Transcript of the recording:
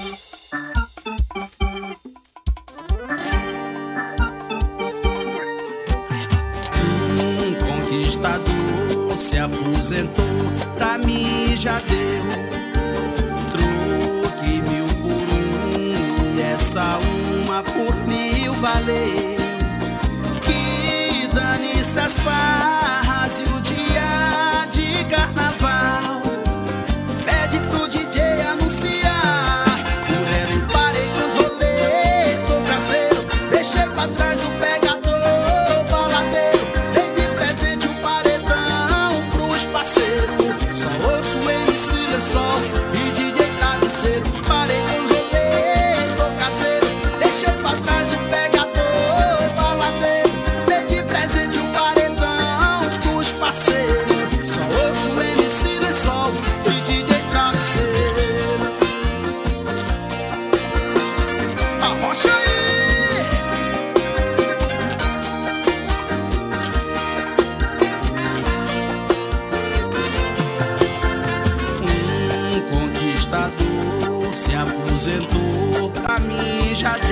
Conquistador se aposentou, pra mim já deu. Truque 1000 por 1 e essa uma por 1000 valeu. Que dane-se as farras e o dia de carnaval. Pede pro DJ anunciar. Por ela eu parei com os rolês, tô caseiro. Deixei pra trás o pegador, baladeiro. Dei de presente um paredão pros parceiros. Só ouço MC Lençol e DJ Travesseiro. Parei com os rolês, tô caseiro. Deixei pra trás o pegador, baladeiro. Dei de presente um paredão pros parceiros. Só ouço MC Lençol e DJ Travesseiro. Arrocha aí! Conquistador se aposentou, pra mim já deu.